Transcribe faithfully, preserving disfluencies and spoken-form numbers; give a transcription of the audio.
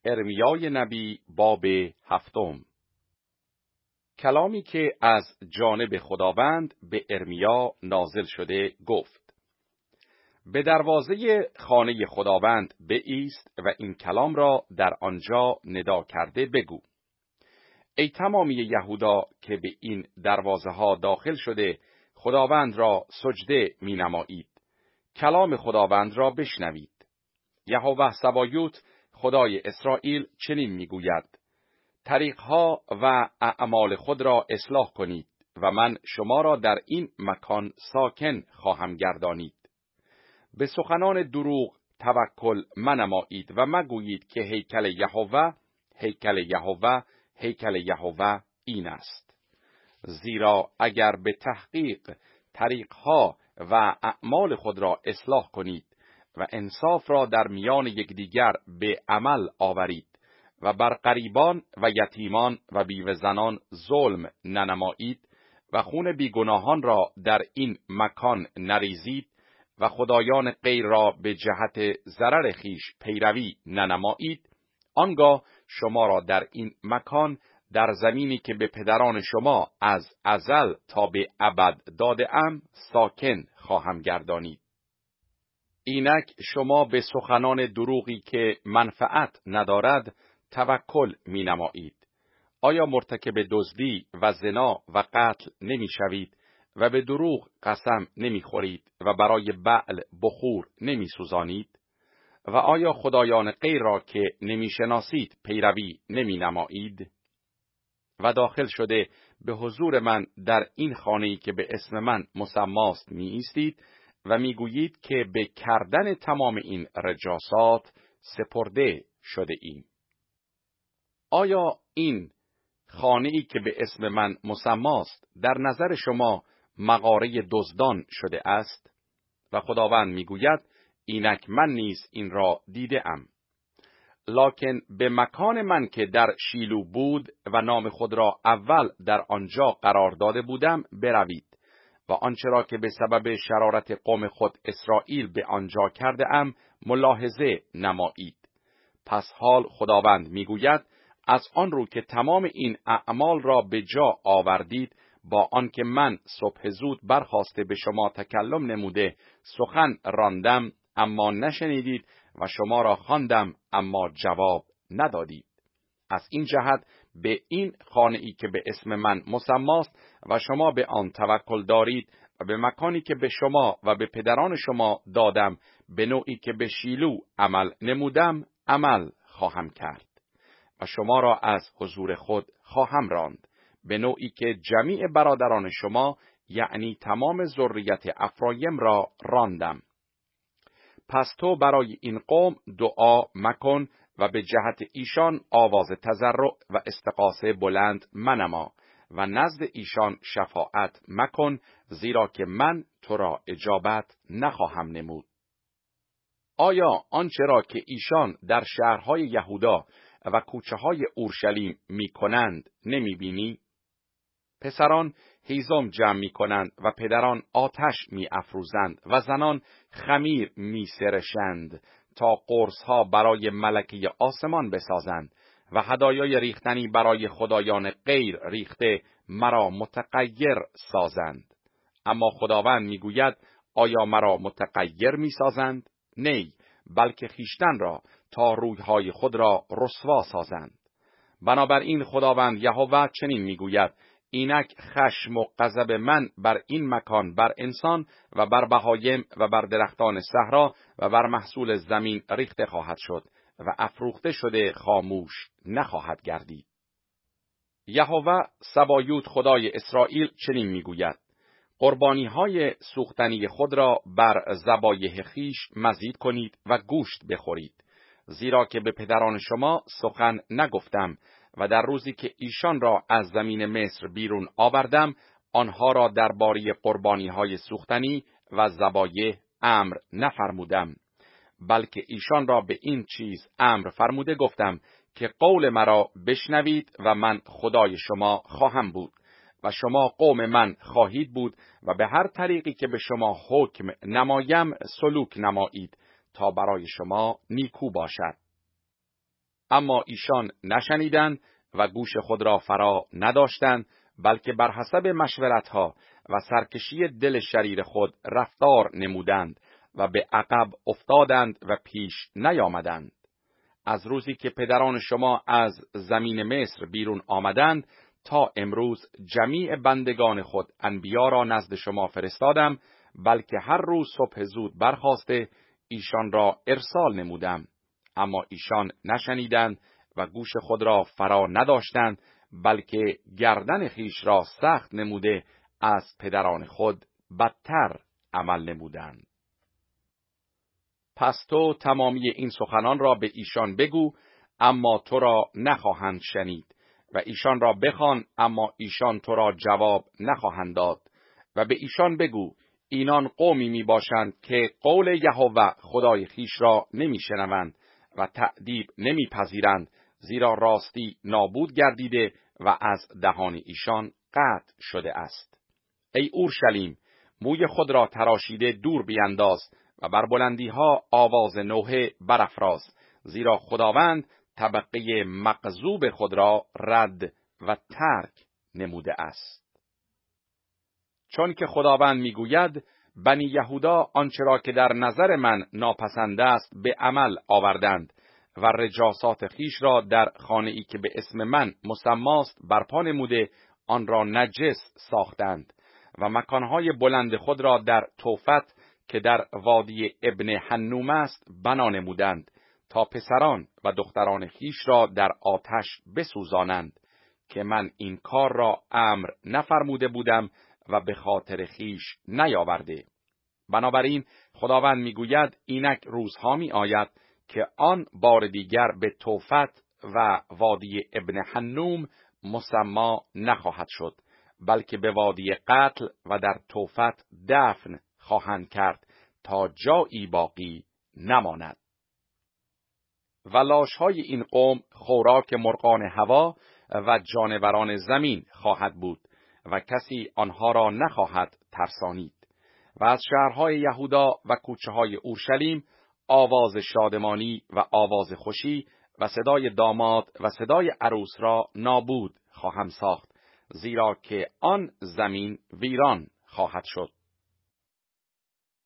ارمیای نبی باب هفتم. کلامی که از جانب خداوند به ارمیا نازل شده گفت: به دروازه خانه خداوند بایست و این کلام را در آنجا ندا کرده بگو: ای تمامی یهودا که به این دروازه ها داخل شده خداوند را سجده می نمایید، کلام خداوند را بشنوید. یهوه سبایوت خدای اسرائیل چنین میگوید: طریقها و اعمال خود را اصلاح کنید و من شما را در این مکان ساکن خواهم گردانید. به سخنان دروغ توکل منمایید و مگویید که هیکل یهوه هیکل یهوه هیکل یهوه این است. زیرا اگر به تحقیق طریقها و اعمال خود را اصلاح کنید و انصاف را در میان یکدیگر به عمل آورید و بر غریبان و یتیمان و بیوه زنان ظلم ننمایید و خون بیگناهان را در این مکان نریزید و خدایان غیر را به جهت ضرر خیش پیروی ننمایید، آنگاه شما را در این مکان در زمینی که به پدران شما از ازل تا به ابد داده‌ام ساکن خواهم گردانید. اینک شما به سخنان دروغی که منفعت ندارد توکل می نمایید. آیا مرتکب دزدی و زنا و قتل نمی شوید و به دروغ قسم نمی خورید و برای بعل بخور نمی سوزانید؟ و آیا خدایان غیر را که نمی شناسید پیروی نمی نمایید؟ و داخل شده به حضور من در این خانه‌ای که به اسم من مسماست می ایستید و میگویید که به کردن تمام این رجاسات سپرده شده ایم. آیا این خانه‌ای که به اسم من مسماست در نظر شما مغاره دزدان شده است؟ و خداوند میگوید: اینک من نیز این را دیده ام. لکن به مکان من که در شیلو بود و نام خود را اول در آنجا قرار داده بودم بروید و آنچه را که به سبب شرارت قوم خود اسرائیل به آنجا کرده ام ملاحظه نمایید. پس حال خداوند میگوید: از آن رو که تمام این اعمال را به جا آوردید، با آنکه من صبح زود برخاسته به شما تکلم نموده سخن راندم اما نشنیدید و شما را خواندم اما جواب ندادید. از این جهت به این خانه‌ای که به اسم من مسماست و شما به آن توکل دارید و به مکانی که به شما و به پدران شما دادم به نوعی که به شیلو عمل نمودم عمل خواهم کرد و شما را از حضور خود خواهم راند، به نوعی که جمیع برادران شما یعنی تمام ذریت افرایم را راندم. پس تو برای این قوم دعا مکن و به جهت ایشان آواز تضرع و استغاثه بلند منما و نزد ایشان شفاعت مکن، زیرا که من تو را اجابت نخواهم نمود. آیا آنچه را که ایشان در شهرهای یهودا و کوچه های اورشلیم می کنند نمی بینی؟ پسران هیزم جمع می کنند و پدران آتش می افروزند و زنان خمیر می سرشند تا قرص ها برای ملکه آسمان بسازند و هدایای ریختنی برای خدایان غیر ریخته مرا متغیر سازند. اما خداوند می گوید: آیا مرا متغیر می سازند؟ نی، بلکه خیشتن را تا رویهای خود را رسوا سازند. بنابراین خداوند یهوه چنین می گوید: اینک خشم و غضب من بر این مکان بر انسان و بر بهایم و بر درختان صحرا و بر محصول زمین ریخته خواهد شد و افروخته شده خاموش نخواهد گردید. یهوه سبایوت خدای اسرائیل چنین میگوید: قربانی های سوختنی خود را بر ذبایح خیش مزید کنید و گوشت بخورید، زیرا که به پدران شما سخن نگفتم و در روزی که ایشان را از زمین مصر بیرون آوردم آنها را درباره قربانی‌های سوختنی و ذبایح امر نفرمودم، بلکه ایشان را به این چیز امر فرموده گفتم که قول مرا بشنوید و من خدای شما خواهم بود و شما قوم من خواهید بود و به هر طریقی که به شما حکم نمایم سلوک نمایید تا برای شما نیکو باشد. اما ایشان نشنیدند و گوش خود را فرا نداشتند، بلکه بر حسب مشورتها و سرکشی دل شریر خود رفتار نمودند و به عقب افتادند و پیش نیامدند. از روزی که پدران شما از زمین مصر بیرون آمدند تا امروز جمیع بندگان خود انبیا را نزد شما فرستادم، بلکه هر روز صبح زود برخاسته ایشان را ارسال نمودم، اما ایشان نشنیدند و گوش خود را فرا نداشتند، بلکه گردن خیش را سخت نموده از پدران خود بدتر عمل نمودند. پس تو تمامی این سخنان را به ایشان بگو، اما تو را نخواهند شنید، و ایشان را بخوان، اما ایشان تو را جواب نخواهند داد. و به ایشان بگو اینان قومی می باشند که قول یهوه خدای خیش را نمی شنوند و تأدیب نمی پذیرند، زیرا راستی نابود گردیده و از دهان ایشان قطع شده است. ای اورشلیم، موی خود را تراشیده دور بینداز و بر بلندی ها آواز نوحه برافراز، زیرا خداوند طبقه مغضوب خود را رد و ترک نموده است. چون که خداوند میگوید بنی یهودا آنچه را که در نظر من ناپسند است به عمل آوردند و رجاسات خیش را در خانه‌ای که به اسم من مسماست برپا نموده آن را نجس ساختند و مکانهای بلند خود را در توفت که در وادی ابن حنوم است بنا نمودند تا پسران و دختران خیش را در آتش بسوزانند، که من این کار را امر نفرموده بودم و به خاطر خیش نیاورده. بنابراین خداوند میگوید اینک روزها می آید که آن بار دیگر به توفت و وادی ابن حنوم مسما نخواهد شد، بلکه به وادی قتل و در توفت دفن خواهند کرد تا جایی باقی نماند. و لاشهای این قوم خوراک مرغان هوا و جانوران زمین خواهد بود و کسی آنها را نخواهد ترسانید. و از شهرهای یهودا و کوچه های اورشلیم آواز شادمانی و آواز خوشی و صدای داماد و صدای عروس را نابود خواهم ساخت، زیرا که آن زمین ویران خواهد شد.